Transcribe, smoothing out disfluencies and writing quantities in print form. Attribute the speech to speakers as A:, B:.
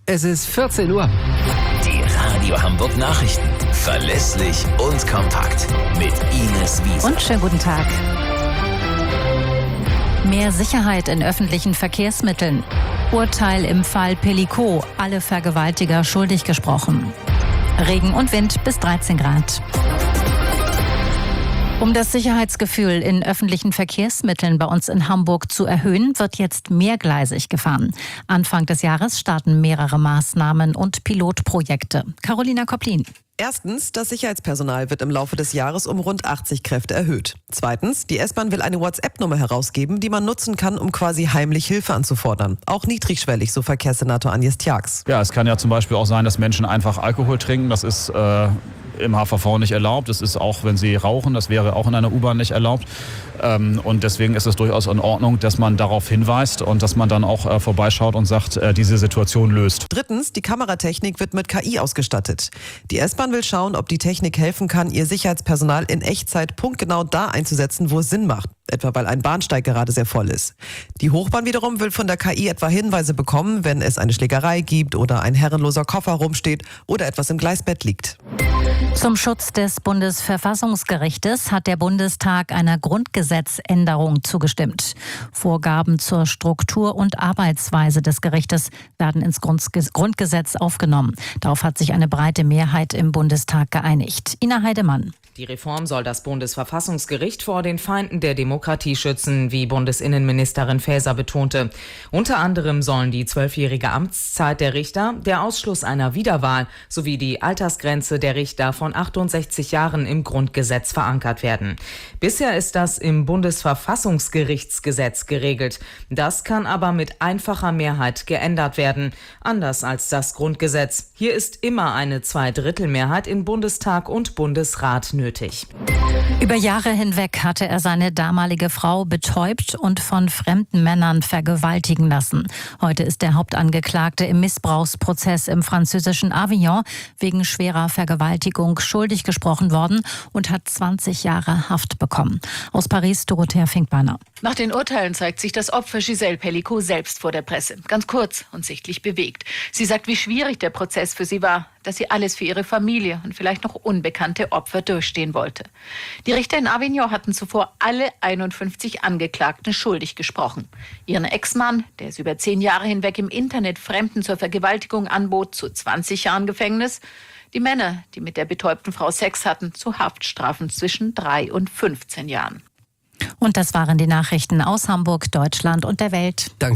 A: Es ist 14 Uhr.
B: Die Radio Hamburg Nachrichten. Verlässlich und kompakt. Mit Ines Wiese.
C: Und schönen guten Tag. Mehr Sicherheit in öffentlichen Verkehrsmitteln. Urteil im Fall Pellico. Alle Vergewaltiger schuldig gesprochen. Regen und Wind bis 13 Grad. Um das Sicherheitsgefühl in öffentlichen Verkehrsmitteln bei uns in Hamburg zu erhöhen, wird jetzt mehrgleisig gefahren. Anfang des Jahres starten mehrere Maßnahmen und Pilotprojekte. Carolina Kopplin.
D: Erstens, das Sicherheitspersonal wird im Laufe des Jahres um rund 80 Kräfte erhöht. Zweitens, die S-Bahn will eine WhatsApp-Nummer herausgeben, die man nutzen kann, um quasi heimlich Hilfe anzufordern. Auch niedrigschwellig, so Verkehrssenator Agnes Tjax.
E: Ja, es kann ja zum Beispiel auch sein, dass Menschen einfach Alkohol trinken. Das ist im HVV nicht erlaubt. Das ist auch, wenn sie rauchen, das wäre auch in einer U-Bahn nicht erlaubt. Und deswegen ist es durchaus in Ordnung, dass man darauf hinweist und dass man dann auch vorbeischaut und sagt, diese Situation löst.
D: Drittens, die Kameratechnik wird mit KI ausgestattet. Die S-Bahn will schauen, ob die Technik helfen kann, ihr Sicherheitspersonal in Echtzeit punktgenau da einzusetzen, wo es Sinn macht. Etwa weil ein Bahnsteig gerade sehr voll ist. Die Hochbahn wiederum will von der KI etwa Hinweise bekommen, wenn es eine Schlägerei gibt oder ein herrenloser Koffer rumsteht oder etwas im Gleisbett liegt.
C: Zum Schutz des Bundesverfassungsgerichtes hat der Bundestag einer Grundgesetzänderung zugestimmt. Vorgaben zur Struktur und Arbeitsweise des Gerichtes werden ins Grundgesetz aufgenommen. Darauf hat sich eine breite Mehrheit im Bundestag geeinigt. Ina Heidemann.
F: Die Reform soll das Bundesverfassungsgericht vor den Feinden der Demokratie schützen, wie Bundesinnenministerin Faeser betonte. Unter anderem sollen die 12-jährige Amtszeit der Richter, der Ausschluss einer Wiederwahl sowie die Altersgrenze der Richter von 68 Jahren im Grundgesetz verankert werden. Bisher ist das im Bundesverfassungsgerichtsgesetz geregelt. Das kann aber mit einfacher Mehrheit geändert werden, anders als das Grundgesetz. Hier ist immer eine Zweidrittelmehrheit in Bundestag und Bundesrat nötig.
C: Über Jahre hinweg hatte er seine damalige Frau betäubt und von fremden Männern vergewaltigen lassen. Heute ist der Hauptangeklagte im Missbrauchsprozess im französischen Avignon wegen schwerer Vergewaltigung schuldig gesprochen worden und hat 20 Jahre Haft bekommen. Aus Paris, Dorothea Finkbeiner.
G: Nach den Urteilen zeigt sich das Opfer Gisèle Pellico selbst vor der Presse. Ganz kurz und sichtlich bewegt. Sie sagt, wie schwierig der Prozess für sie war, dass sie alles für ihre Familie und vielleicht noch unbekannte Opfer durchstehen wollte. Die Richter in Avignon hatten zuvor alle 51 Angeklagten schuldig gesprochen. Ihren Ex-Mann, der es über 10 Jahre hinweg im Internet Fremden zur Vergewaltigung anbot, zu 20 Jahren Gefängnis. Die Männer, die mit der betäubten Frau Sex hatten, zu Haftstrafen zwischen 3 und 15 Jahren.
C: Und das waren die Nachrichten aus Hamburg, Deutschland und der Welt.
A: Danke.